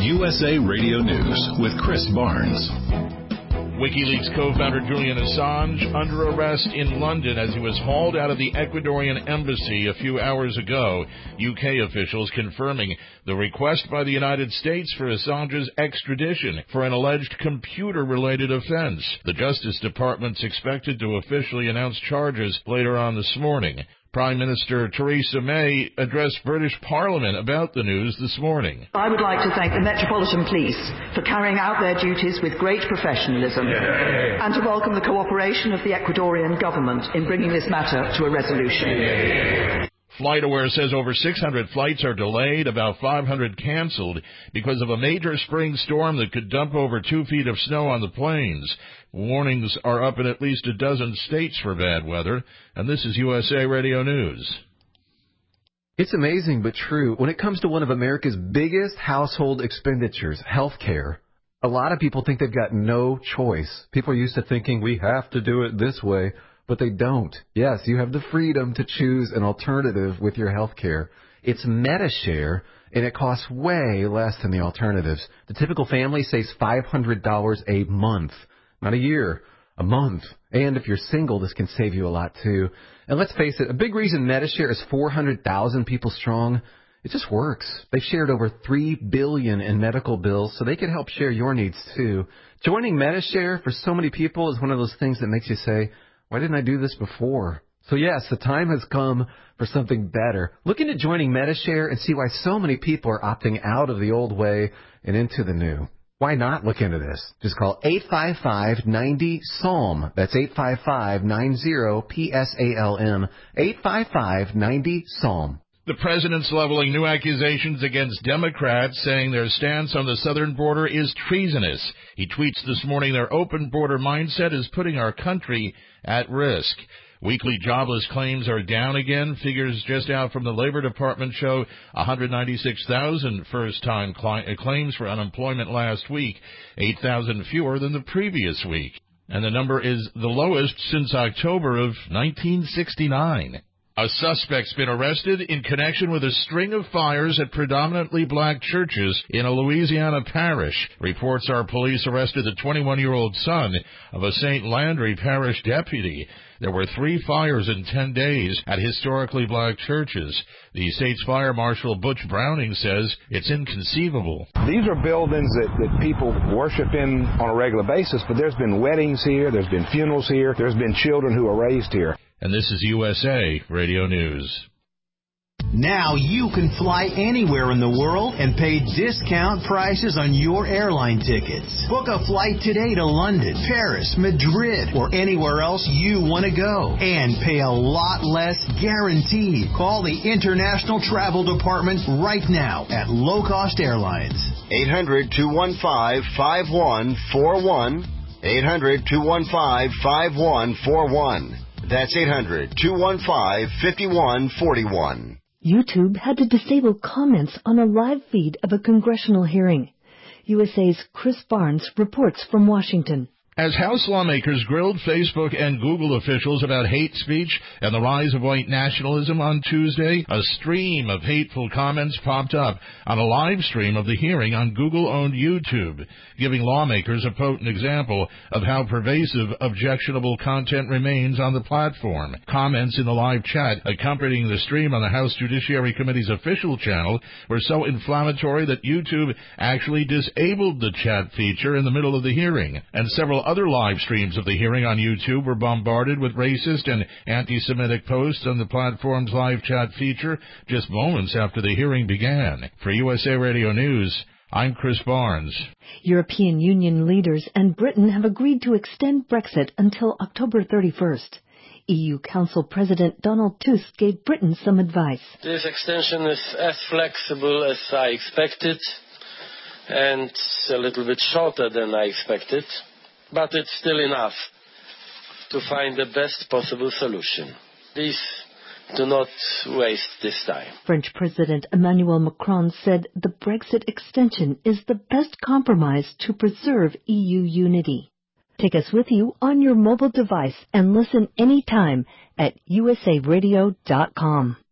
USA Radio News with Chris Barnes. WikiLeaks co-founder Julian Assange under arrest in London as he was hauled out of the Ecuadorian embassy a few hours ago. UK officials confirming the request by the United States for Assange's extradition for an alleged computer-related offense. The Justice Department's expected to officially announce charges later on this morning. Prime Minister Theresa May addressed British Parliament about the news this morning. I would like to thank the Metropolitan Police for carrying out their duties with great professionalism and to welcome the cooperation of the Ecuadorian government in bringing this matter to a resolution. FlightAware says over 600 flights are delayed, about 500 canceled because of a major spring storm that could dump over 2 feet of snow on the plains. Warnings are up in at least a dozen states for bad weather, and this is USA Radio News. It's amazing but true. When it comes to one of America's biggest household expenditures, healthcare, a lot of people think they've got no choice. People are used to thinking we have to do it this way. But they don't. Yes, you have the freedom to choose an alternative with your health care. It's Medi-Share, and it costs way less than the alternatives. The typical family saves $500 a month. Not a year, a month. And if you're single, this can save you a lot, too. And let's face it, a big reason Medi-Share is 400,000 people strong, it just works. They've shared over $3 billion in medical bills, so they can help share your needs, too. Joining Medi-Share for so many people is one of those things that makes you say, why didn't I do this before? So yes, the time has come for something better. Look into joining Medi-Share and see why so many people are opting out of the old way and into the new. Why not look into this? Just call 855-90-SALM. That's 855-90-PSALM. 855-90-SALM. The president's leveling new accusations against Democrats, saying their stance on the southern border is treasonous. He tweets this morning their open border mindset is putting our country at risk. Weekly jobless claims are down again. Figures just out from the Labor Department show 196,000 first-time claims for unemployment last week, 8,000 fewer than the previous week. And the number is the lowest since October of 1969. A suspect's been arrested in connection with a string of fires at predominantly black churches in a Louisiana parish. Reports are police arrested the 21-year-old son of a St. Landry parish deputy. There were 3 fires in 10 days at historically black churches. The state's fire marshal, Butch Browning, says it's inconceivable. These are buildings that people worship in on a regular basis, but there's been weddings here, there's been funerals here, there's been children who are raised here. And this is USA Radio News. Now you can fly anywhere in the world and pay discount prices on your airline tickets. Book a flight today to London, Paris, Madrid, or anywhere else you want to go. And pay a lot less guaranteed. Call the International Travel Department right now at Low Cost Airlines. 800-215-5141. 800-215-5141. That's 800-215-5141. YouTube had to disable comments on a live feed of a congressional hearing. USA's Chris Barnes reports from Washington. As House lawmakers grilled Facebook and Google officials about hate speech and the rise of white nationalism on Tuesday, a stream of hateful comments popped up on a live stream of the hearing on Google-owned YouTube, giving lawmakers a potent example of how pervasive objectionable content remains on the platform. Comments in the live chat accompanying the stream on the House Judiciary Committee's official channel were so inflammatory that YouTube actually disabled the chat feature in the middle of the hearing, and several other live streams of the hearing on YouTube were bombarded with racist and anti-Semitic posts on the platform's live chat feature just moments after the hearing began. For USA Radio News, I'm Chris Barnes. European Union leaders and Britain have agreed to extend Brexit until October 31st. EU Council President Donald Tusk gave Britain some advice. This extension is as flexible as I expected and a little bit shorter than I expected. But it's still enough to find the best possible solution. Please do not waste this time. French President Emmanuel Macron said the Brexit extension is the best compromise to preserve EU unity. Take us with you on your mobile device and listen anytime at usaradio.com.